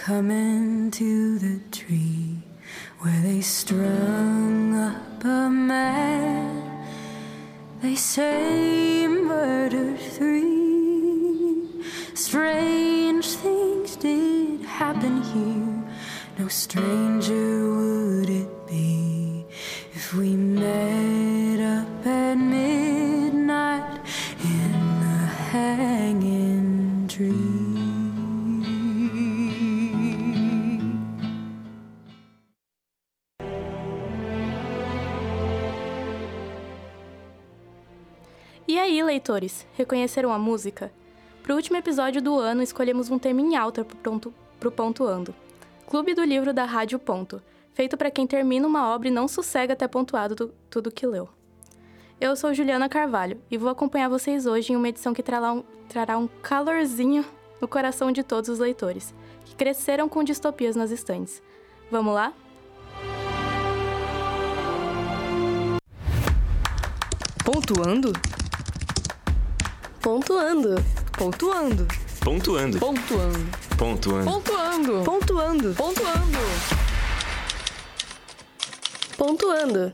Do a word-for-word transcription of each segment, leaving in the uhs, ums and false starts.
coming to the tree where they strung up a man. They say murdered three. Strange things did happen here. No stranger would it be if we met up at midnight in the hanging tree. E aí, leitores, reconheceram a música? Para o último episódio do ano, escolhemos um tema em alta para o Pontuando. Clube do Livro da Rádio Ponto, feito para quem termina uma obra e não sossega até pontuado do, tudo que leu. Eu sou Juliana Carvalho e vou acompanhar vocês hoje em uma edição que trará um, trará um calorzinho no coração de todos os leitores, que cresceram com distopias nas estantes. Vamos lá? Pontuando? Pontuando. Pontuando. Pontuando. Pontuando. Pontuando. Pontuando. Pontuando. Pontuando. Pontuando.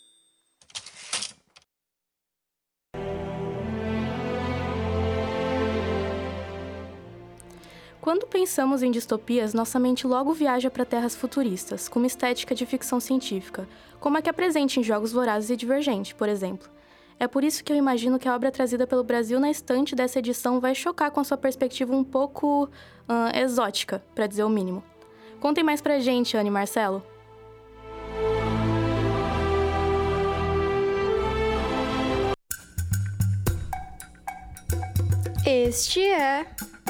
Quando pensamos em distopias, nossa mente logo viaja para terras futuristas, com uma estética de ficção científica, como a que é presente em Jogos Vorazes e Divergente, por exemplo. É por isso que eu imagino que a obra trazida pelo Brasil na estante dessa edição vai chocar com a sua perspectiva um pouco uh, exótica, para dizer o mínimo. Contem mais pra gente, Ana e Marcelo. Este é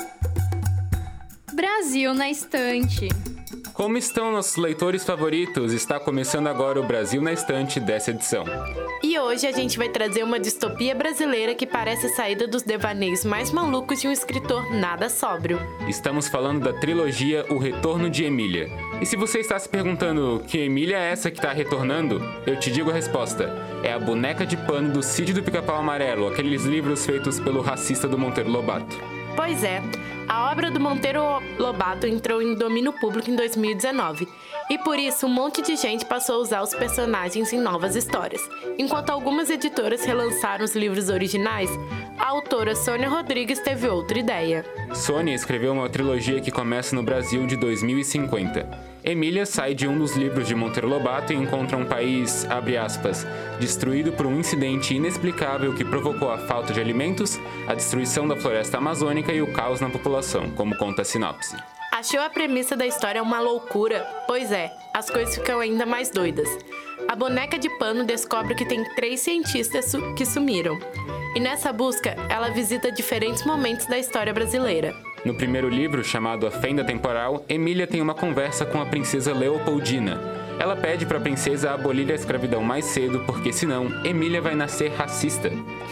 Brasil na Estante. Como estão nossos leitores favoritos? Está começando agora o Brasil na Estante dessa edição. E hoje a gente vai trazer uma distopia brasileira que parece saída dos devaneios mais malucos de um escritor nada sóbrio. Estamos falando da trilogia O Retorno de Emília. E se você está se perguntando que Emília é essa que está retornando, eu te digo a resposta. É a boneca de pano do Sítio do Pica-Pau Amarelo, aqueles livros feitos pelo racista do Monteiro Lobato. Pois é, a obra do Monteiro Lobato entrou em domínio público em dois mil e dezenove, e por isso um monte de gente passou a usar os personagens em novas histórias. Enquanto algumas editoras relançaram os livros originais, a autora Sônia Rodrigues teve outra ideia. Sônia escreveu uma trilogia que começa no Brasil de dois mil e cinquenta. Emília sai de um dos livros de Monteiro Lobato e encontra um país, abre aspas, destruído por um incidente inexplicável que provocou a falta de alimentos, a destruição da floresta amazônica e o caos na população, como conta a sinopse. Achou a premissa da história uma loucura? Pois é, as coisas ficam ainda mais doidas. A boneca de pano descobre que tem três cientistas su- que sumiram. E nessa busca, ela visita diferentes momentos da história brasileira. No primeiro livro, chamado A Fenda Temporal, Emília tem uma conversa com a princesa Leopoldina. Ela pede para a princesa abolir a escravidão mais cedo, porque senão, Emília vai nascer racista.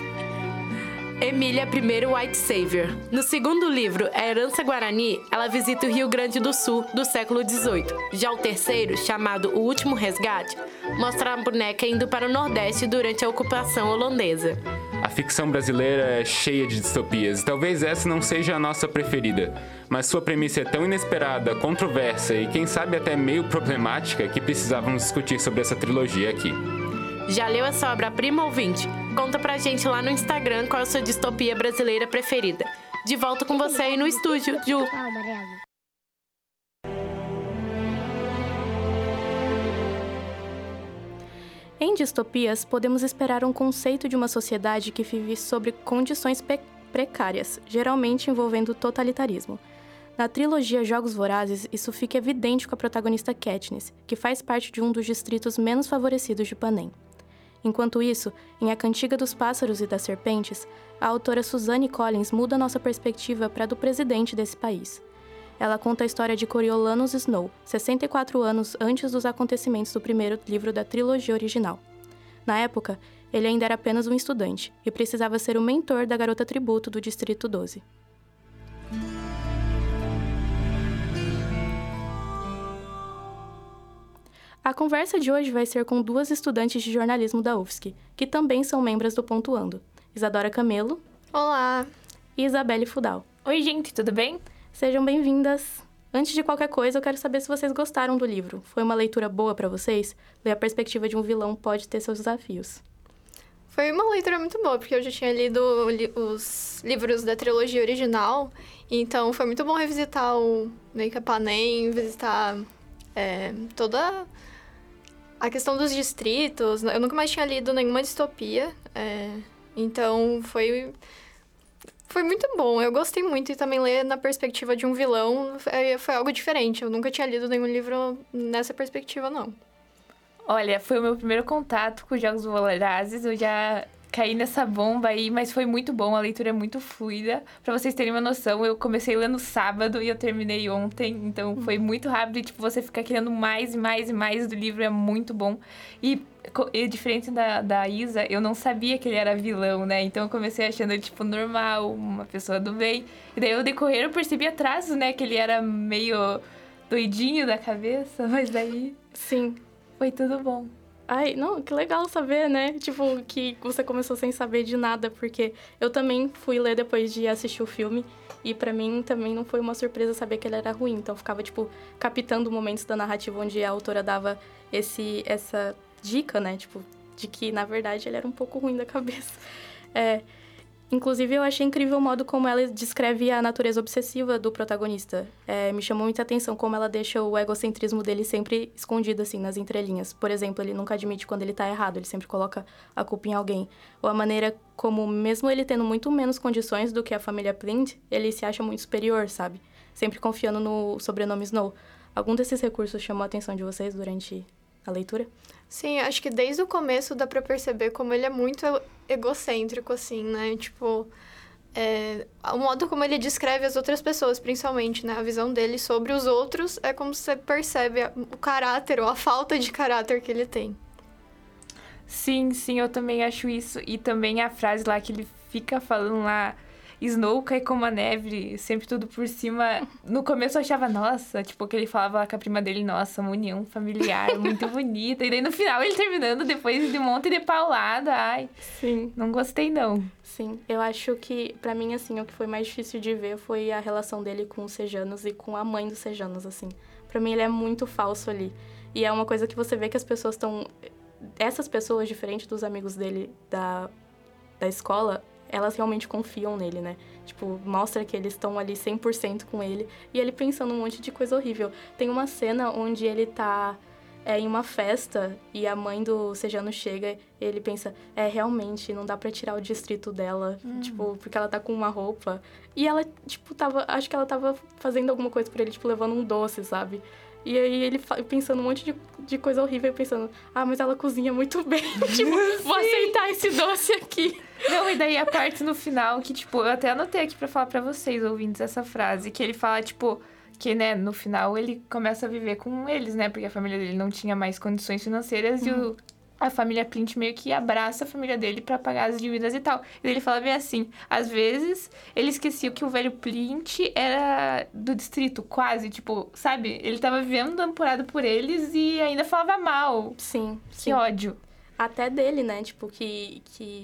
Emília, primeiro White Savior. No segundo livro, A Herança Guarani, ela visita o Rio Grande do Sul, do século dezoito. Já o terceiro, chamado O Último Resgate, mostra a boneca indo para o Nordeste durante a ocupação holandesa. A ficção brasileira é cheia de distopias, e talvez essa não seja a nossa preferida, mas sua premissa é tão inesperada, controversa e quem sabe até meio problemática que precisávamos discutir sobre essa trilogia aqui. Já leu essa obra-prima, ouvinte? Conta pra gente lá no Instagram qual é a sua distopia brasileira preferida. De volta com você aí no estúdio, Ju. Em distopias, podemos esperar um conceito de uma sociedade que vive sob condições pe- precárias, geralmente envolvendo totalitarismo. Na trilogia Jogos Vorazes, isso fica evidente com a protagonista Katniss, que faz parte de um dos distritos menos favorecidos de Panem. Enquanto isso, em A Cantiga dos Pássaros e das Serpentes, a autora Suzanne Collins muda nossa perspectiva para a do presidente desse país. Ela conta a história de Coriolanus Snow, sessenta e quatro anos antes dos acontecimentos do primeiro livro da trilogia original. Na época, ele ainda era apenas um estudante e precisava ser o mentor da garota tributo do Distrito doze. A conversa de hoje vai ser com duas estudantes de jornalismo da U F S C, que também são membros do Pontuando, Isadora Camelo. Olá! E Isabelle Fudal. Oi, gente, tudo bem? Sejam bem-vindas. Antes de qualquer coisa, eu quero saber se vocês gostaram do livro. Foi uma leitura boa pra vocês? Ler a perspectiva de um vilão pode ter seus desafios. Foi uma leitura muito boa, porque eu já tinha lido li- os livros da trilogia original, então foi muito bom revisitar o meio que a Panem, visitar é, toda a questão dos distritos. Eu nunca mais tinha lido nenhuma distopia, é, então foi, foi muito bom. Eu gostei muito, e também ler na perspectiva de um vilão é, foi algo diferente. Eu nunca tinha lido nenhum livro nessa perspectiva, não. Olha, foi o meu primeiro contato com os Jogos Vorazes, eu já caí nessa bomba aí, mas foi muito bom, a leitura é muito fluida. Pra vocês terem uma noção, eu comecei lendo sábado e eu terminei ontem, então foi muito rápido e, tipo, você fica querendo mais e mais e mais do livro, é muito bom. E, e diferente da, da Isa, eu não sabia que ele era vilão, né? Então eu comecei achando ele, tipo, normal, uma pessoa do bem. E daí, ao decorrer, eu percebi atrás, né, que ele era meio doidinho da cabeça, mas daí... Sim. Foi tudo bom. Ai, não, que legal saber, né? Tipo, que você começou sem saber de nada, porque eu também fui ler depois de assistir o filme, e pra mim também não foi uma surpresa saber que ele era ruim. Então eu ficava, tipo, captando momentos da narrativa onde a autora dava esse, essa dica, né? Tipo, de que, na verdade, ele era um pouco ruim da cabeça. É... Inclusive, eu achei incrível o modo como ela descreve a natureza obsessiva do protagonista. É, me chamou muita atenção como ela deixa o egocentrismo dele sempre escondido, assim, nas entrelinhas. Por exemplo, ele nunca admite quando ele tá errado, ele sempre coloca a culpa em alguém. Ou a maneira como, mesmo ele tendo muito menos condições do que a família Plint, ele se acha muito superior, sabe? Sempre confiando no sobrenome Snow. Algum desses recursos chamou a atenção de vocês durante a leitura? Sim, acho que desde o começo dá pra perceber como ele é muito egocêntrico, assim, né? Tipo, é, o modo como ele descreve as outras pessoas, principalmente, né? A visão dele sobre os outros é como você percebe o caráter ou a falta de caráter que ele tem. Sim, sim, eu também acho isso. E também a frase lá que ele fica falando lá... Snow cai como a neve, sempre tudo por cima. No começo eu achava, nossa, tipo, que ele falava lá com a prima dele, nossa, uma união familiar muito bonita. E daí no final ele terminando depois de um monte de paulada, ai. Sim. Não gostei, não. Sim, eu acho que, pra mim, assim, o que foi mais difícil de ver foi a relação dele com os Sejanos e com a mãe dos Sejanos, assim. Pra mim, ele é muito falso ali. E é uma coisa que você vê que as pessoas estão... Essas pessoas, diferente dos amigos dele da, da escola... elas realmente confiam nele, né? Tipo, mostra que eles estão ali cem por cento com ele. E ele pensando um monte de coisa horrível. Tem uma cena onde ele tá é, em uma festa e a mãe do Sejano chega e ele pensa, é, realmente, não dá pra tirar o distrito dela. Hum. Tipo, porque ela tá com uma roupa. E ela, tipo, tava... Acho que ela tava fazendo alguma coisa pra ele, tipo, levando um doce, sabe? E aí ele pensando um monte de, de coisa horrível, pensando, ah, mas ela cozinha muito bem. Tipo, vou aceitar esse doce aqui. Não, e daí a parte no final que, tipo, eu até anotei aqui pra falar pra vocês, ouvintes, essa frase, que ele fala, tipo, que, né, no final ele começa a viver com eles, né, porque a família dele não tinha mais condições financeiras, uhum. e o, a família Plint meio que abraça a família dele pra pagar as dívidas e tal. E daí ele fala bem assim, às vezes ele esquecia que o velho Plint era do distrito, quase, tipo, sabe? Ele tava vivendo namorado por eles e ainda falava mal. Sim, que sim. ódio. Até dele, né, tipo, que... que...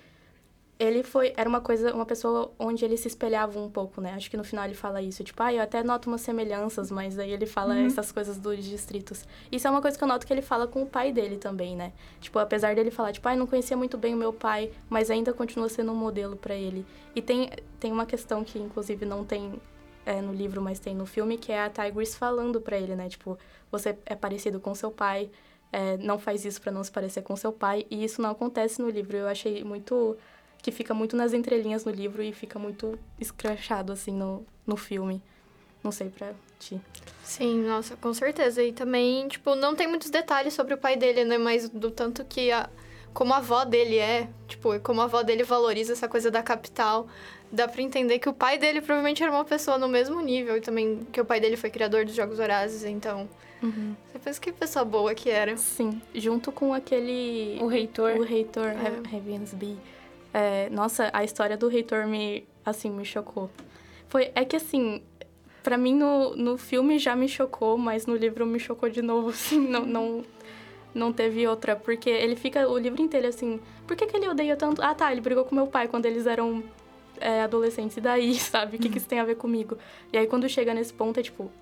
Ele foi... Era uma coisa... Uma pessoa onde ele se espelhava um pouco, né? Acho que no final ele fala isso. Tipo, ah, eu até noto umas semelhanças, mas aí ele fala uhum. essas coisas dos distritos. Isso é uma coisa que eu noto que ele fala com o pai dele também, né? Tipo, apesar dele falar, tipo, ah, eu não conhecia muito bem o meu pai, mas ainda continua sendo um modelo pra ele. E tem, tem uma questão que, inclusive, não tem é, no livro, mas tem no filme, que é a Tigris falando pra ele, né? Tipo, você é parecido com seu pai, é, não faz isso pra não se parecer com seu pai. E isso não acontece no livro. Eu achei muito... que fica muito nas entrelinhas no livro e fica muito escrachado, assim, no, no filme. Não sei pra ti. Sim, nossa, com certeza. E também, tipo, não tem muitos detalhes sobre o pai dele, né? Mas do tanto que a... Como a avó dele é, tipo, como a avó dele valoriza essa coisa da capital, dá pra entender que o pai dele provavelmente era uma pessoa no mesmo nível. E também que o pai dele foi criador dos Jogos Vorazes, então... Uhum. Você pensa que pessoa boa que era. Sim, junto com aquele... O reitor. O reitor, é. Ravensby. É, nossa, a história do reitor me, assim, me chocou. Foi, é que, assim, pra mim no, no filme já me chocou, mas no livro me chocou de novo, assim, não, não, não teve outra. Porque ele fica o livro inteiro, assim, por que que ele odeia tanto? Ah, tá, ele brigou com meu pai quando eles eram é, adolescentes, e daí, sabe? O que que isso tem a ver comigo? E aí, quando chega nesse ponto, é tipo,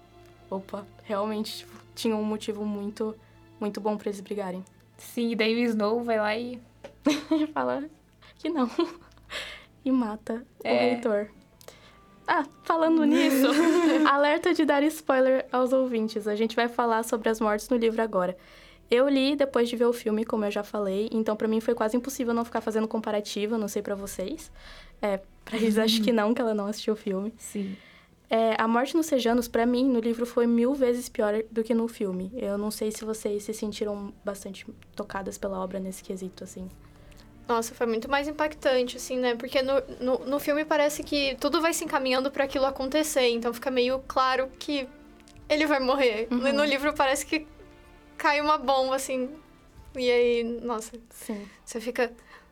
opa, realmente tipo, tinha um motivo muito, muito bom pra eles brigarem. Sim, e daí o Snow vai lá e... Fala que não. E mata É. o reitor. Ah, falando nisso, alerta de dar spoiler aos ouvintes. A gente vai falar sobre as mortes no livro agora. Eu li depois de ver o filme, como eu já falei, então pra mim foi quase impossível não ficar fazendo comparativa, não sei pra vocês. É, pra eles acho que não, que ela não assistiu o filme. Sim. É, a morte nos Sejanos, pra mim, no livro foi mil vezes pior do que no filme. Eu não sei se vocês se sentiram bastante tocadas pela obra nesse quesito, assim. Nossa, foi muito mais impactante, assim, né? Porque no, no, no filme parece que tudo vai se encaminhando pra aquilo acontecer. Então fica meio claro que ele vai morrer. Uhum. No, no livro parece que cai uma bomba, assim. E aí, nossa, Sim. você fica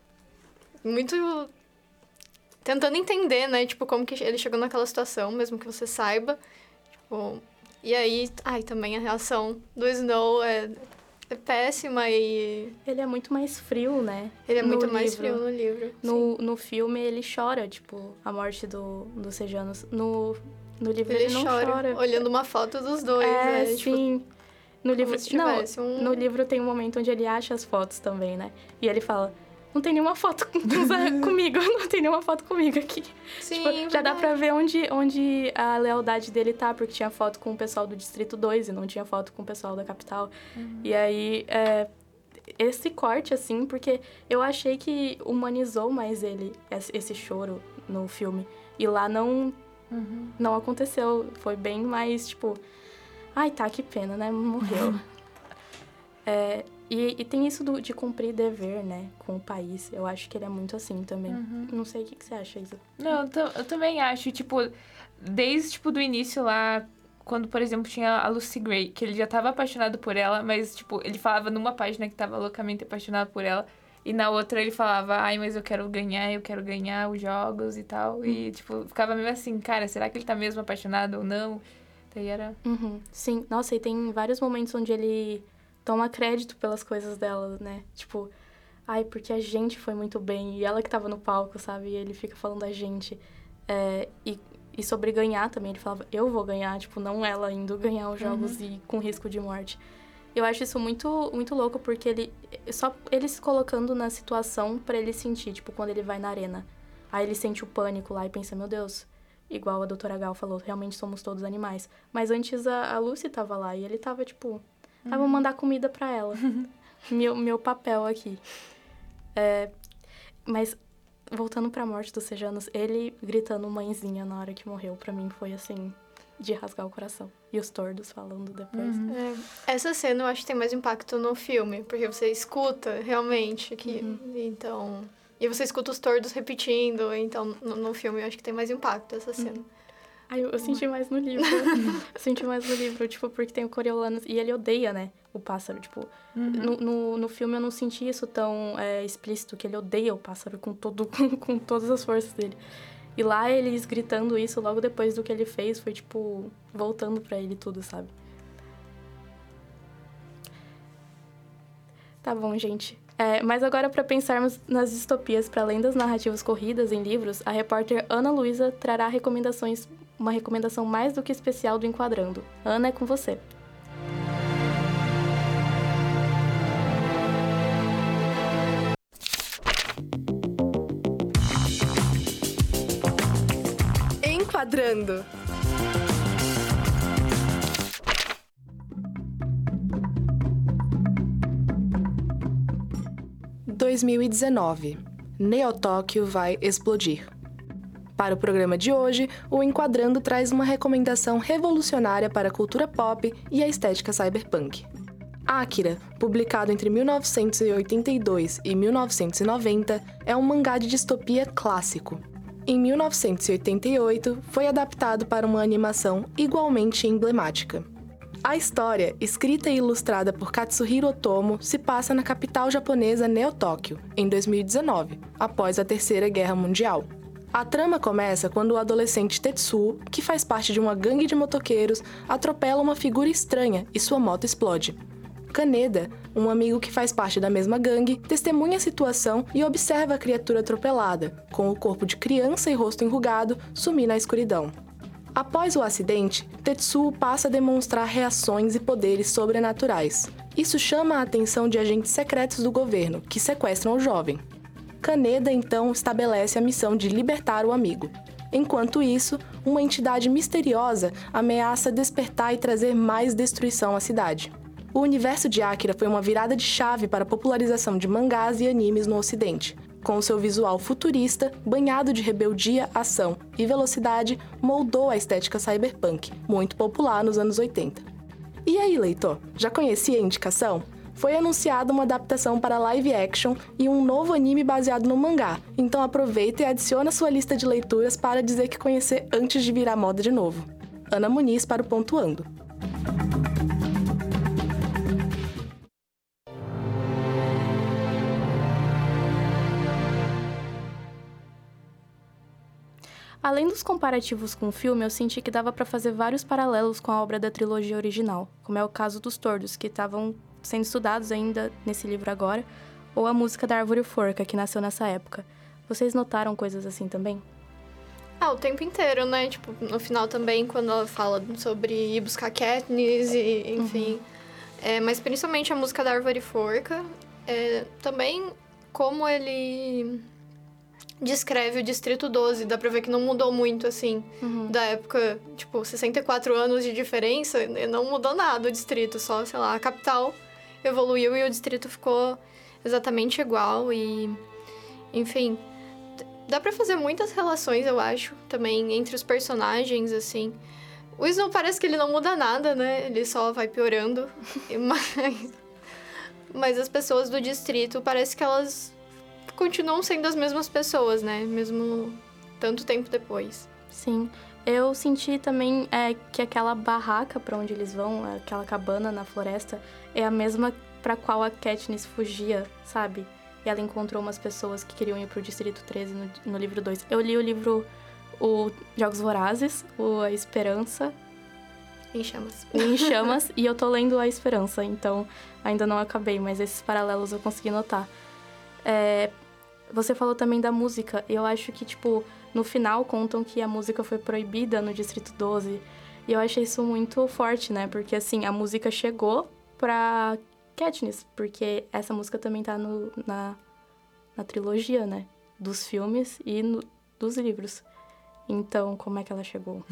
muito tentando entender, né? Tipo, como que ele chegou naquela situação, mesmo que você saiba. Tipo, e aí, ai, também a reação do Snow é, é péssima e Ele é muito mais frio, né? ele é no muito mais livro. frio no livro. No, no filme, ele chora, tipo, a morte do, do Sejanos. No, no livro, Ele, ele, não chora, chora. olhando uma foto dos dois, É, né? Tipo, sim. No livro, se tivesse não, um- no livro tem um momento onde ele acha as fotos também, né? E ele fala, não tem nenhuma foto com- comigo, não tem nenhuma foto comigo aqui. sim, Tipo, já dá pra ver onde, onde a lealdade dele tá, porque tinha foto com o pessoal do Distrito dois e não tinha foto com o pessoal da capital. E aí, é, esse corte, assim, porque eu achei que humanizou mais ele, esse, esse choro no filme. E lá não, não aconteceu. Foi bem mais, tipo... Ai, tá, que pena, né? Morreu. É, e, e tem isso do, de cumprir dever, né? Com o país. Eu acho que ele é muito assim também. Não sei o que, que você acha, Isa. Não, eu, ta- eu também acho, tipo, desde, tipo, do início lá, quando, por exemplo, tinha a Lucy Gray, que ele já tava apaixonado por ela, mas, tipo, ele falava numa página que tava loucamente apaixonado por ela, e na outra ele falava, ai, mas eu quero ganhar, eu quero ganhar os jogos e tal, e, tipo, ficava meio assim, cara, será que ele tá mesmo apaixonado ou não? Daí era... Uhum, sim. Nossa, e tem vários momentos onde ele toma crédito pelas coisas dela, né? Tipo, ai, porque a gente foi muito bem. E ela que tava no palco, sabe? E ele fica falando da gente. É, e, e sobre ganhar também, ele falava, eu vou ganhar. Tipo, não ela indo ganhar os jogos e com risco de morte. Eu acho isso muito, muito louco, porque ele... Só ele se colocando na situação pra ele sentir, tipo, quando ele vai na arena. Aí ele sente o pânico lá e pensa, meu Deus... Igual a doutora Gal falou, realmente somos todos animais. Mas antes a, a Lucy tava lá e ele tava, tipo... Ah, vou mandar comida pra ela. meu, meu papel aqui. É, mas, voltando pra morte dos Sejanos, ele gritando mãezinha na hora que morreu, pra mim foi, assim, de rasgar o coração. E os tordos falando depois. É, essa cena eu acho que tem mais impacto no filme, porque você escuta realmente que então e você escuta os tordos repetindo, então no, no filme eu acho que tem mais impacto essa cena. Ai, eu, eu senti mais no livro. eu senti mais no livro, tipo, porque tem o Coriolanus e ele odeia, né, o pássaro, tipo... No, no, no filme eu não senti isso tão é, explícito, que ele odeia o pássaro com, todo, com, com todas as forças dele. E lá eles gritando isso logo depois do que ele fez, foi, tipo, voltando pra ele tudo, sabe? Tá bom, gente. É, mas agora, para pensarmos nas distopias para além das narrativas corridas em livros, a repórter Ana Luísa trará recomendações, uma recomendação mais do que especial do Enquadrando. Ana, é com você. Enquadrando. dois mil e dezenove. Neo-Tóquio vai explodir. Para o programa de hoje, o Enquadrando traz uma recomendação revolucionária para a cultura pop e a estética cyberpunk. Akira, publicado entre mil novecentos e oitenta e dois e mil novecentos e noventa, é um mangá de distopia clássico. Em mil novecentos e oitenta e oito, foi adaptado para uma animação igualmente emblemática. A história, escrita e ilustrada por Katsuhiro Otomo, se passa na capital japonesa Neo-Tóquio, em dois mil e dezenove, após a Terceira Guerra Mundial. A trama começa quando o adolescente Tetsuo, que faz parte de uma gangue de motoqueiros, atropela uma figura estranha e sua moto explode. Kaneda, um amigo que faz parte da mesma gangue, testemunha a situação e observa a criatura atropelada, com o corpo de criança e rosto enrugado, sumir na escuridão. Após o acidente, Tetsuo passa a demonstrar reações e poderes sobrenaturais. Isso chama a atenção de agentes secretos do governo, que sequestram o jovem. Kaneda, então, estabelece a missão de libertar o amigo. Enquanto isso, uma entidade misteriosa ameaça despertar e trazer mais destruição à cidade. O universo de Akira foi uma virada de chave para a popularização de mangás e animes no Ocidente. Com seu visual futurista, banhado de rebeldia, ação e velocidade, moldou a estética cyberpunk, muito popular nos anos oitenta. E aí, leitor, já conhecia a indicação? Foi anunciada uma adaptação para live action e um novo anime baseado no mangá, então aproveita e adiciona a sua lista de leituras para dizer que conhecer antes de virar moda de novo. Ana Muniz para o Pontuando. Além dos comparativos com o filme, eu senti que dava pra fazer vários paralelos com a obra da trilogia original, como é o caso dos tordos, que estavam sendo estudados ainda nesse livro agora, ou a música da Árvore Forca, que nasceu nessa época. Vocês notaram coisas assim também? Ah, o tempo inteiro, né? Tipo, no final também, quando ela fala sobre ir buscar Katniss, e, enfim. Uhum. É, mas principalmente a música da Árvore Forca. É, também como ele descreve o Distrito doze, dá pra ver que não mudou muito, assim, uhum. da época, tipo, sessenta e quatro anos de diferença, não mudou nada o distrito, só, sei lá, a capital evoluiu e o distrito ficou exatamente igual e, enfim, dá pra fazer muitas relações, eu acho, também entre os personagens, assim. O Snow parece que ele não muda nada, né, ele só vai piorando, mas, mas as pessoas do distrito, parece que elas continuam sendo as mesmas pessoas, né? Mesmo tanto tempo depois. Sim. Eu senti também é, que aquela barraca pra onde eles vão, aquela cabana na floresta, é a mesma pra qual a Katniss fugia, sabe? E ela encontrou umas pessoas que queriam ir pro Distrito treze no, no livro dois. Eu li o livro o Jogos Vorazes, o A Esperança. Em Chamas. Em Chamas, e eu tô lendo A Esperança, então ainda não acabei, mas esses paralelos eu consegui notar. É, você falou também da música. Eu acho que, tipo, no final contam que a música foi proibida no Distrito doze. E eu achei isso muito forte, né? Porque, assim, a música chegou pra Katniss. Porque essa música também tá no, na, na trilogia, né? Dos filmes e no, dos livros. Então, como é que ela chegou?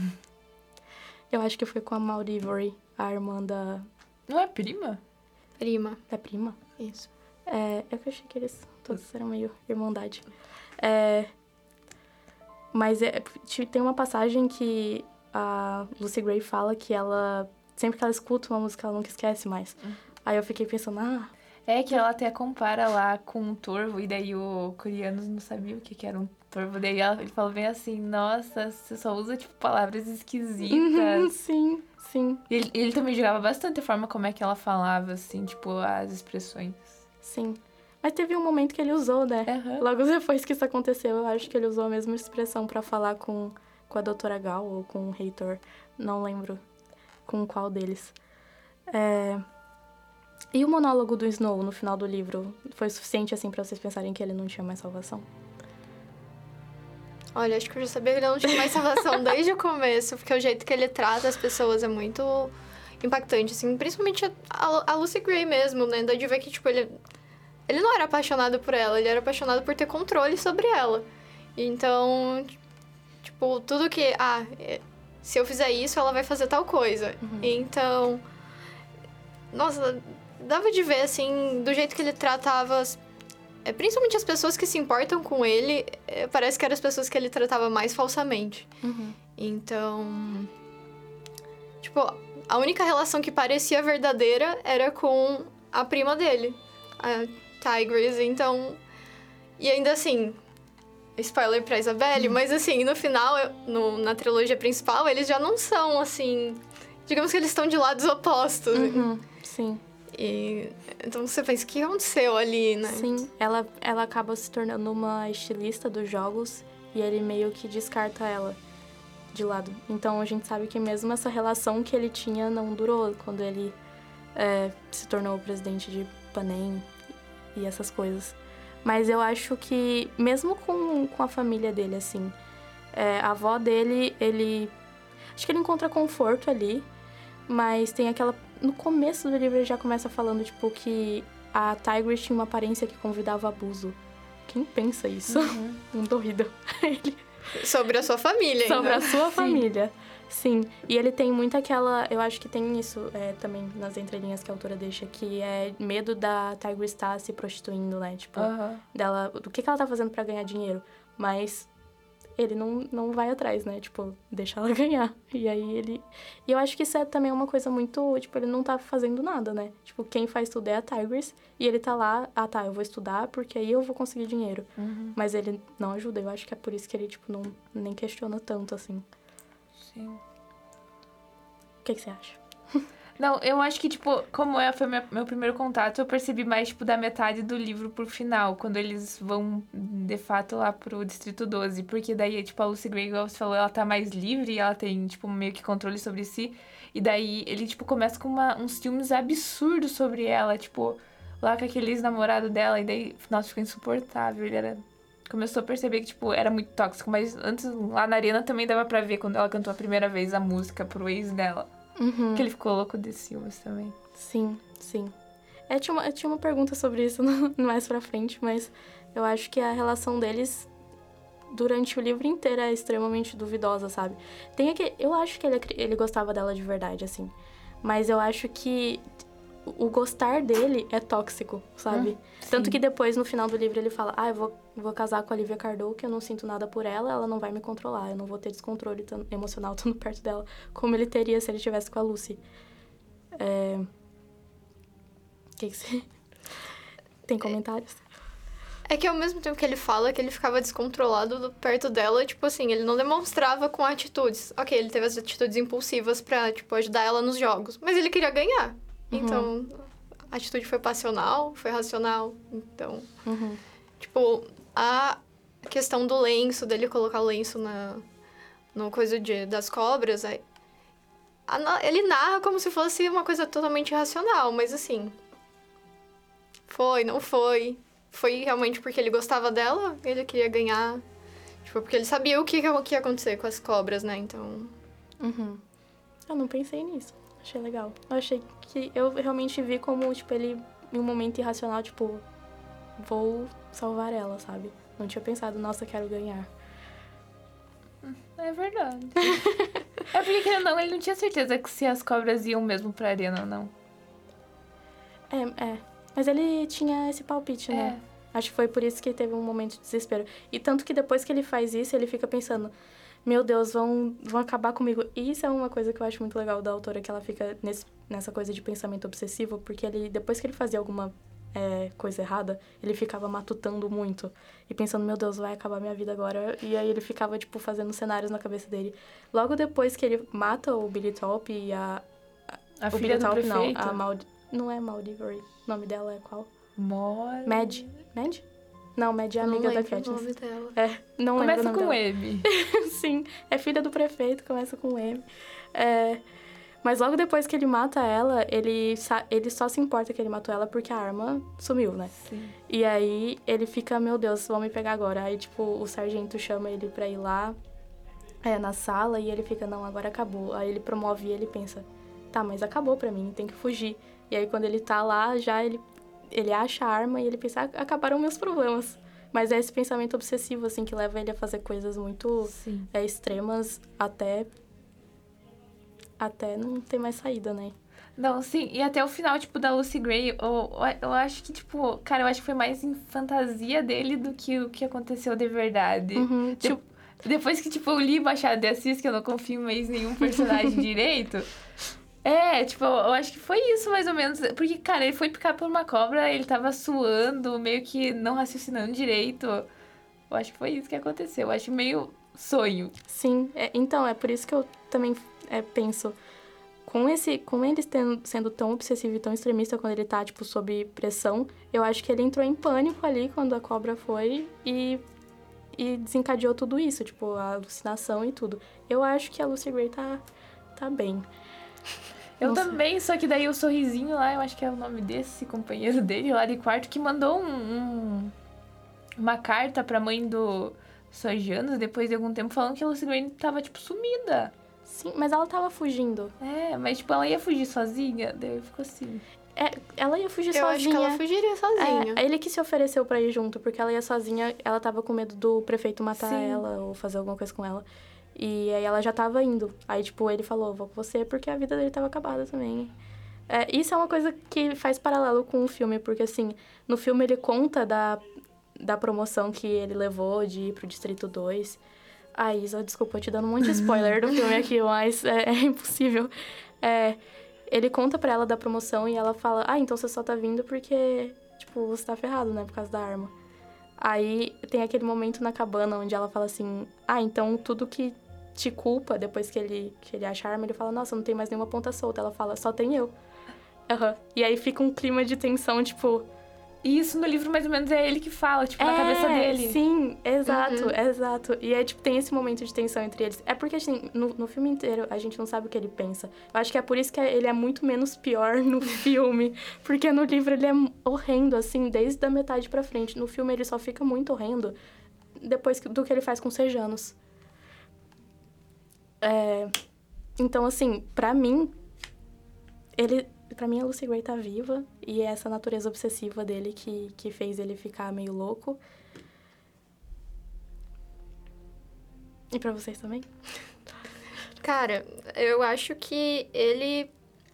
Eu acho que foi com a Maude, a irmã da... Não é prima? Prima. É prima? Isso. É, eu achei que eles todos eram meio irmandade. É, mas é, tem uma passagem que a Lucy Gray fala que ela... Sempre que ela escuta uma música, ela nunca esquece mais. Uhum. Aí eu fiquei pensando, ah... É que ela até compara lá com um torvo, e daí o coreano não sabia o que, que era um torvo. Daí ela, ele falou bem assim, nossa, você só usa, tipo, palavras esquisitas. Uhum, sim, sim. E ele, ele também jogava bastante a forma como é que ela falava, assim, tipo, as expressões. Sim. Mas teve um momento que ele usou, né? Uhum. Logo depois que isso aconteceu, eu acho que ele usou a mesma expressão pra falar com, com a doutora Gal ou com o reitor. Não lembro com qual deles. É... E o monólogo do Snow no final do livro foi o suficiente, assim, pra vocês pensarem que ele não tinha mais salvação? Olha, acho que eu já sabia que ele não tinha mais salvação desde o começo, porque o jeito que ele trata as pessoas é muito impactante, assim. Principalmente a, a Lucy Gray mesmo, né? Dá de ver que, tipo, ele... Ele não era apaixonado por ela, ele era apaixonado por ter controle sobre ela. Então, tipo, tudo que... Ah, se eu fizer isso, ela vai fazer tal coisa. Uhum. Então... Nossa, dava de ver, assim, do jeito que ele tratava... É, principalmente as pessoas que se importam com ele, é, parece que eram as pessoas que ele tratava mais falsamente. Uhum. Então... Tipo, a única relação que parecia verdadeira era com a prima dele, a Tigris, então... E ainda assim, spoiler pra Isabelle, uhum. mas assim, no final, no, na trilogia principal, eles já não são, assim... Digamos que eles estão de lados opostos. Uhum. Sim. E, então você pensa, o que aconteceu ali, né? Sim, ela, ela acaba se tornando uma estilista dos jogos e ele meio que descarta ela de lado. Então a gente sabe que mesmo essa relação que ele tinha não durou quando ele é, se tornou o presidente de Panem e essas coisas. Mas eu acho que, mesmo com, com a família dele, assim, é, a avó dele, ele... Acho que ele encontra conforto ali, mas tem aquela... No começo do livro ele já começa falando, tipo, que a Tigris tinha uma aparência que convidava abuso. Quem pensa isso? Uhum. Um doido. Ele... Sobre a sua família ainda. Sobre a sua família. Sim. E ele tem muito aquela... Eu acho que tem isso é, também nas entrelinhas que a autora deixa, que é medo da Tigris estar se prostituindo, né? Tipo, uhum. dela... Do que, que ela tá fazendo pra ganhar dinheiro. Mas ele não, não vai atrás, né? Tipo, deixa ela ganhar. E aí ele... E eu acho que isso é também uma coisa muito... Tipo, ele não tá fazendo nada, né? Tipo, quem faz tudo é a Tigris. E ele tá lá... Ah, tá, eu vou estudar porque aí eu vou conseguir dinheiro. Uhum. Mas ele não ajuda. Eu acho que é por isso que ele, tipo, não, nem questiona tanto, assim. Sim. O que, que você acha? Não, eu acho que, tipo, como é, foi meu, meu primeiro contato, eu percebi mais, tipo, da metade do livro pro final, quando eles vão, de fato, lá pro Distrito doze. Porque daí, tipo, a Lucy Gray, igual você falou, ela tá mais livre, ela tem, tipo, meio que controle sobre si. E daí ele, tipo, começa com uma, uns filmes absurdos sobre ela, tipo, lá com aquele ex-namorado dela, e daí, nossa, ficou insuportável. Ele era... Começou a perceber que, tipo, era muito tóxico, mas antes, lá na arena, também dava pra ver quando ela cantou a primeira vez a música pro ex dela. Uhum. Que ele ficou louco de ciúmes também. Sim, sim. É, tinha, uma, tinha uma pergunta sobre isso no, mais pra frente, mas eu acho que a relação deles durante o livro inteiro é extremamente duvidosa, sabe? Tem aquele, eu acho que ele, ele gostava dela de verdade, assim. Mas eu acho que o gostar dele é tóxico, sabe? Hum, Tanto que depois, no final do livro, ele fala: ah, eu vou, vou casar com a Lívia Cardot, que eu não sinto nada por ela, ela não vai me controlar, eu não vou ter descontrole tão, emocional estando perto dela, como ele teria se ele estivesse com a Lucy. É... O que que você... Tem comentários? É que ao mesmo tempo que ele fala que ele ficava descontrolado perto dela, tipo assim, ele não demonstrava com atitudes. Ok, ele teve as atitudes impulsivas pra, tipo, ajudar ela nos jogos, mas ele queria ganhar. Então, uhum. a atitude foi passional, foi racional. Então, uhum. tipo, a questão do lenço, dele colocar o lenço na, no coisa de, das cobras, aí, a, ele narra como se fosse uma coisa totalmente irracional, mas assim, foi, não foi. Foi realmente porque ele gostava dela, ele queria ganhar. Tipo, porque ele sabia o que, o que ia acontecer com as cobras, né? Então... Uhum. Eu não pensei nisso. Achei legal. Eu achei que... Eu realmente vi como, tipo, ele... Em um momento irracional, tipo... Vou salvar ela, sabe? Não tinha pensado, nossa, quero ganhar. É verdade. É porque, querendo ou não, ele não tinha certeza que se as cobras iam mesmo pra arena ou não. É, é. Mas ele tinha esse palpite, né? É. Acho que foi por isso que teve um momento de desespero. E tanto que depois que ele faz isso, ele fica pensando... Meu Deus, vão, vão acabar comigo. E isso é uma coisa que eu acho muito legal da autora, que ela fica nesse, nessa coisa de pensamento obsessivo, porque ele, depois que ele fazia alguma é, coisa errada, ele ficava matutando muito. E pensando, meu Deus, vai acabar minha vida agora. E aí ele ficava, tipo, fazendo cenários na cabeça dele. Logo depois que ele mata o Billy Top e a... A o filha Billy do Top, prefeito? Não, a Maud... Não é Maldivery. O nome dela é qual? Mor... Mad. Mad? Não, Mad é amiga da Katniss. Não lembro o nome dela. É, não começa lembro o nome com dela. M. Sim, é filha do prefeito, começa com M. É, mas logo depois que ele mata ela, ele, ele só se importa que ele matou ela porque a arma sumiu, né? Sim. E aí ele fica, meu Deus, vão me pegar agora. Aí, tipo, o sargento chama ele pra ir lá é, na sala e ele fica, não, agora acabou. Aí ele promove e ele pensa, tá, mas acabou pra mim, tem que fugir. E aí quando ele tá lá, já ele... Ele acha a arma e ele pensa, ah, acabaram meus problemas. Mas é esse pensamento obsessivo, assim, que leva ele a fazer coisas muito é, extremas até... Até não ter mais saída, né? Não, sim. E até o final, tipo, da Lucy Gray, eu, eu acho que, tipo... Cara, eu acho que foi mais em fantasia dele do que o que aconteceu de verdade. Uhum, de, tipo... Depois que, tipo, eu li Machado de Assis, que eu não confio mais em nenhum personagem direito... É, tipo, eu acho que foi isso mais ou menos. Porque, cara, ele foi picar por uma cobra, ele tava suando, meio que não raciocinando direito. Eu acho que foi isso que aconteceu. Eu acho meio sonho. Sim, é, então, é por isso que eu também é, penso... Com, esse, com ele tendo, sendo tão obsessivo e tão extremista quando ele tá, tipo, sob pressão, eu acho que ele entrou em pânico ali quando a cobra foi e, e desencadeou tudo isso, tipo, a alucinação e tudo. Eu acho que a Lucy Gray tá, tá bem. Eu Não também, sei. Só que daí o sorrisinho lá, eu acho que é o nome desse companheiro dele lá de quarto, que mandou um, um, uma carta pra mãe do Sojanos depois de algum tempo falando que a Lucy Gray tava, tipo, sumida. Sim, mas ela tava fugindo. É, mas tipo, ela ia fugir sozinha, daí ficou assim. É, ela ia fugir Eu sozinha. acho que ela fugiria sozinha. É, ele que se ofereceu pra ir junto, porque ela ia sozinha, ela tava com medo do prefeito matar Sim. ela ou fazer alguma coisa com ela. E aí ela já tava indo. Aí, tipo, ele falou, vou com você, porque a vida dele tava acabada também. É, isso é uma coisa que faz paralelo com o filme, porque, assim, no filme ele conta da, da promoção que ele levou de ir pro Distrito dois. Ah, Isa, desculpa, eu te dando um monte de spoiler do filme aqui, mas é, é impossível. É... Ele conta pra ela da promoção e ela fala, ah, então você só tá vindo porque, tipo, você tá ferrado, né, por causa da arma. Aí tem aquele momento na cabana onde ela fala assim, ah, então tudo que te culpa, depois que ele, que ele acha a arma, ele fala, nossa, não tem mais nenhuma ponta solta. Ela fala, só tem eu. Uhum. E aí fica um clima de tensão, tipo... E isso no livro, mais ou menos, é ele que fala, tipo, é, na cabeça dele. Sim, exato, Uhum. exato. E é, tipo, tem esse momento de tensão entre eles. É porque, assim, no, no filme inteiro, a gente não sabe o que ele pensa. Eu acho que é por isso que ele é muito menos pior no filme. Porque no livro ele é horrendo, assim, desde a metade pra frente. No filme ele só fica muito horrendo depois do que ele faz com os Sejanos. É... Então, assim, pra mim, ele... Pra mim, a Lucy Gray tá viva. E é essa natureza obsessiva dele que, que fez ele ficar meio louco. E pra vocês também? Cara, eu acho que ele...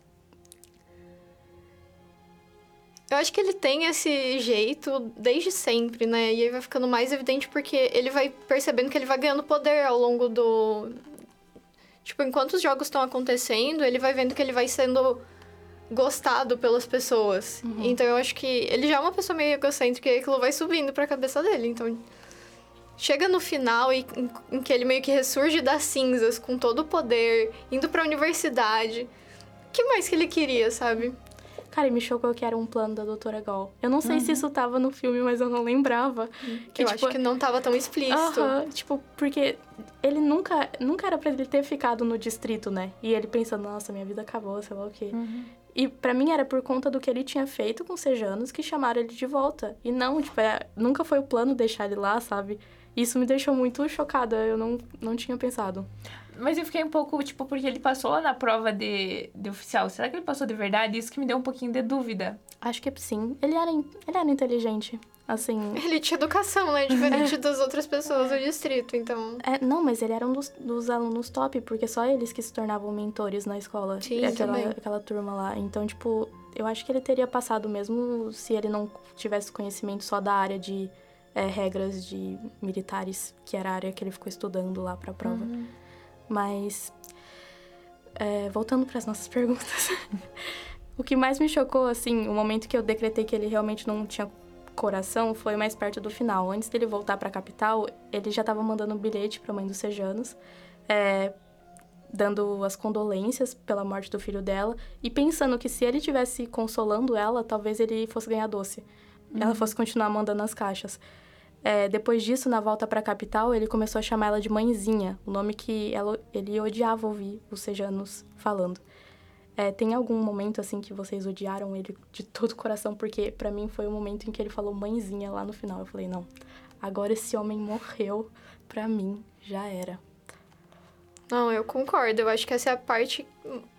Eu acho que ele tem esse jeito desde sempre, né? E aí vai ficando mais evidente porque ele vai percebendo que ele vai ganhando poder ao longo do... Tipo, enquanto os jogos estão acontecendo, ele vai vendo que ele vai sendo... gostado pelas pessoas. Uhum. Então eu acho que ele já é uma pessoa meio egocêntrica e aquilo vai subindo pra cabeça dele. Então chega no final e, em, em que ele meio que ressurge das cinzas com todo o poder, indo pra universidade. O que mais que ele queria, sabe? Cara, e me chocou que era um plano da doutora Gall. Eu não sei Uhum. se isso tava no filme, mas eu não lembrava. Que, eu tipo, acho que não tava tão explícito. Aham, tipo, porque ele nunca, nunca era pra ele ter ficado no distrito, né? E ele pensando, nossa, minha vida acabou, sei lá o quê. Uhum. E pra mim era por conta do que ele tinha feito com os Sejanos que chamaram ele de volta. E não, tipo, é, nunca foi o plano deixar ele lá, sabe? Isso me deixou muito chocada, eu não, não tinha pensado. Mas eu fiquei um pouco, tipo, porque ele passou na prova de, de oficial. Será que ele passou de verdade? Isso que me deu um pouquinho de dúvida. Acho que sim. Ele era, in- ele era inteligente, assim... Ele tinha educação, né? Diferente das outras pessoas do distrito, então... É, não, mas ele era um dos, dos alunos top, porque só eles que se tornavam mentores na escola. Sim, aquela, também. aquela turma lá. Então, tipo, eu acho que ele teria passado mesmo se ele não tivesse conhecimento só da área de é, regras de militares, que era a área que ele ficou estudando lá pra prova. Uhum. Mas, é, voltando pras nossas perguntas, o que mais me chocou, assim, o momento que eu decretei que ele realmente não tinha coração foi mais perto do final. Antes dele voltar pra capital, ele já tava mandando um bilhete pra mãe dos Sejanos, é, dando as condolências pela morte do filho dela e pensando que se ele tivesse consolando ela, talvez ele fosse ganhar doce. Uhum. Ela fosse continuar mandando as caixas. É, depois disso, na volta pra capital, ele começou a chamar ela de mãezinha, o nome que ela, ele odiava ouvir os Sejanos falando. É, tem algum momento, assim, que vocês odiaram ele de todo o coração? Porque, pra mim, foi o momento em que ele falou mãezinha lá no final. Eu falei, não, agora esse homem morreu, pra mim, já era. Não, eu concordo. Eu acho que essa é a parte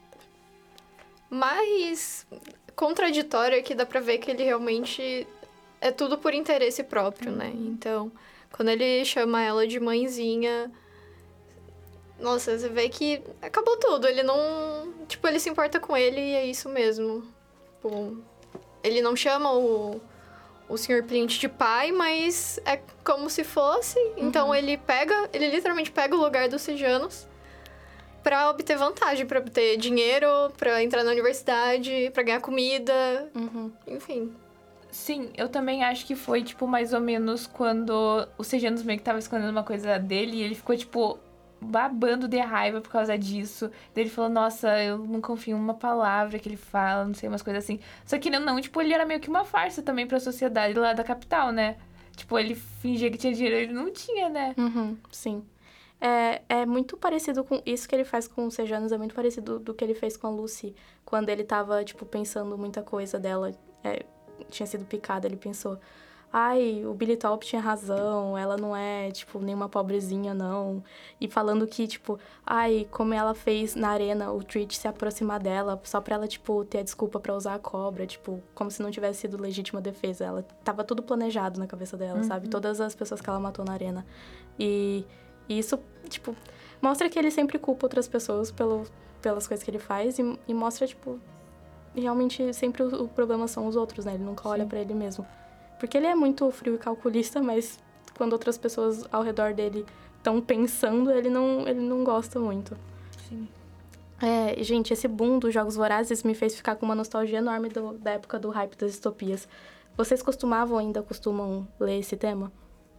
mais contraditória que dá pra ver que ele realmente é tudo por interesse próprio, né? Então, quando ele chama ela de mãezinha... Nossa, você vê que acabou tudo. Ele não... Tipo, ele se importa com ele e é isso mesmo. Tipo, ele não chama o, o senhor Plint de pai, mas é como se fosse. Então, ele pega... Ele literalmente pega o lugar dos Sejanos pra obter vantagem, pra obter dinheiro, pra entrar na universidade, pra ganhar comida, Uhum. enfim. Sim, eu também acho que foi, tipo, mais ou menos quando o Sejanos meio que tava escondendo uma coisa dele e ele ficou, tipo, babando de raiva por causa disso. Daí ele falou, nossa, eu não confio em uma palavra que ele fala, não sei, umas coisas assim. Só que não, não, tipo, ele era meio que uma farsa também pra sociedade lá da capital, né? Tipo, ele fingia que tinha dinheiro, ele não tinha, né? Uhum, sim. É, é muito parecido com... Isso que ele faz com os Sejanos é muito parecido do que ele fez com a Lucy. Quando ele tava, tipo, pensando muita coisa dela. É, tinha sido picada, ele pensou... ai, o Billy Top tinha razão, ela não é, tipo, nenhuma pobrezinha, não. E falando que, tipo, ai, como ela fez na arena o Treat se aproximar dela, só pra ela, tipo, ter a desculpa pra usar a cobra, tipo, como se não tivesse sido legítima defesa. Ela tava tudo planejado na cabeça dela, uhum. sabe? Todas as pessoas que ela matou na arena. E, e isso, tipo, mostra que ele sempre culpa outras pessoas pelo, pelas coisas que ele faz e, e mostra, tipo, realmente sempre o, o problema são os outros, né? Ele nunca olha Sim. pra ele mesmo. Porque ele é muito frio e calculista, mas quando outras pessoas ao redor dele estão pensando, ele não, ele não gosta muito. Sim. É, gente, esse boom dos Jogos Vorazes me fez ficar com uma nostalgia enorme do, da época do hype das distopias. Vocês costumavam, ainda costumam ler esse tema?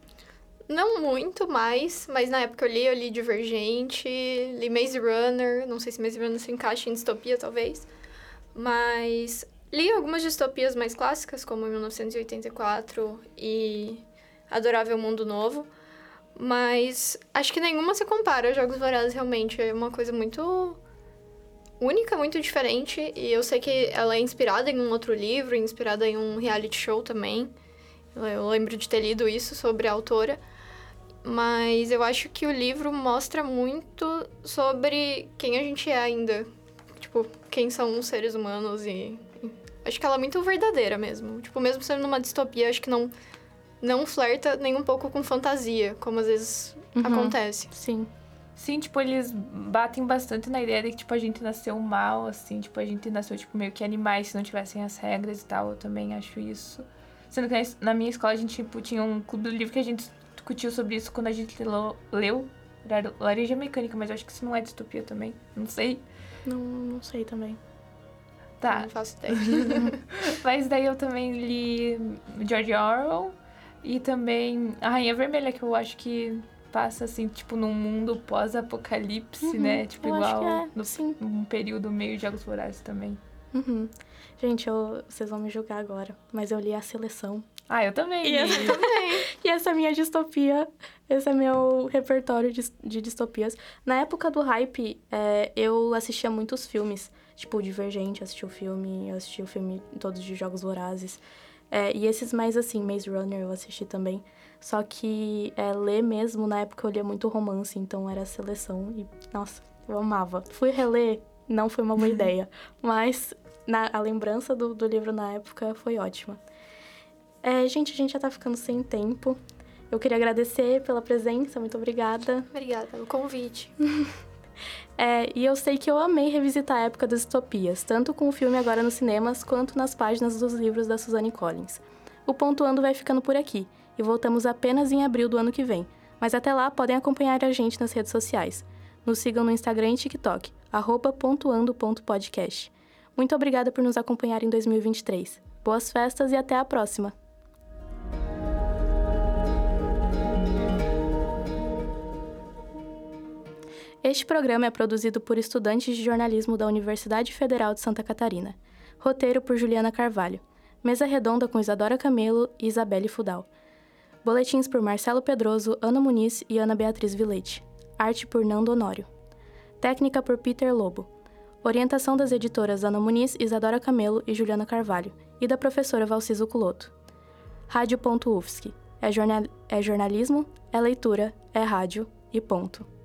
Não muito mais, mas na época eu li, eu li Divergente, li Maze Runner, não sei se Maze Runner se encaixa em distopia, talvez, mas... Li algumas distopias mais clássicas, como mil novecentos e oitenta e quatro e Adorável Mundo Novo, mas acho que nenhuma se compara a Jogos Vorazes, realmente. É uma coisa muito única, muito diferente, e eu sei que ela é inspirada em um outro livro, inspirada em um reality show também. Eu lembro de ter lido isso sobre a autora, mas eu acho que o livro mostra muito sobre quem a gente é ainda, tipo, quem são os seres humanos e... Acho que ela é muito verdadeira mesmo. Tipo, mesmo sendo uma distopia, acho que não, não flerta nem um pouco com fantasia, como às vezes uhum. acontece. Sim. Sim, tipo, eles batem bastante na ideia de que, tipo, a gente nasceu mal, assim. Tipo, a gente nasceu, tipo, meio que animais se não tivessem as regras e tal. Eu também acho isso. Sendo que na minha escola a gente, tipo, tinha um clube do livro que a gente discutiu sobre isso quando a gente leu Laranja Mecânica, mas eu acho que isso não é distopia também. Não sei. Não, não sei também. Tá. Não faço ideia. Mas daí eu também li George Orwell e também a Rainha Vermelha, que eu acho que passa, assim, tipo, num mundo pós-apocalipse, uhum. né? Tipo, eu igual é. no, Sim. num período meio de Jogos Vorazes também. Uhum. Gente, eu, vocês vão me julgar agora, mas eu li A Seleção. Ah, eu também e li. Essa, também. E essa é minha distopia, esse é meu repertório de, de distopias. Na época do hype, é, eu assistia muitos filmes. Tipo, Divergente, assisti o filme, eu assisti o filme todos de Jogos Vorazes. É, e esses mais, assim, Maze Runner eu assisti também. Só que é, ler mesmo, na época eu lia muito romance, então era Seleção. E, nossa, eu amava. Fui reler, não foi uma boa ideia. Mas na, a lembrança do, do livro na época foi ótima. É, gente, a gente já tá ficando sem tempo. Eu queria agradecer pela presença, muito obrigada. Obrigada pelo convite. É, e eu sei que eu amei revisitar a época das distopias, tanto com o filme agora nos cinemas, quanto nas páginas dos livros da Suzanne Collins. O Pontuando vai ficando por aqui, e voltamos apenas em abril do ano que vem. Mas até lá, podem acompanhar a gente nas redes sociais. Nos sigam no Instagram e TikTok, arroba pontuando ponto podcast. Muito obrigada por nos acompanhar em dois mil e vinte e três. Boas festas e até a próxima! Este programa é produzido por estudantes de jornalismo da Universidade Federal de Santa Catarina. Roteiro por Juliana Carvalho. Mesa redonda com Isadora Camelo e Isabelle Fudal. Boletins por Marcelo Pedroso, Ana Muniz e Ana Beatriz Vilete. Arte por Nando Honório. Técnica por Peter Lobo. Orientação das editoras Ana Muniz, Isadora Camelo e Juliana Carvalho. E da professora Valciso Culoto. Rádio.U F S C. É, jornal... é jornalismo, é leitura, é rádio e ponto.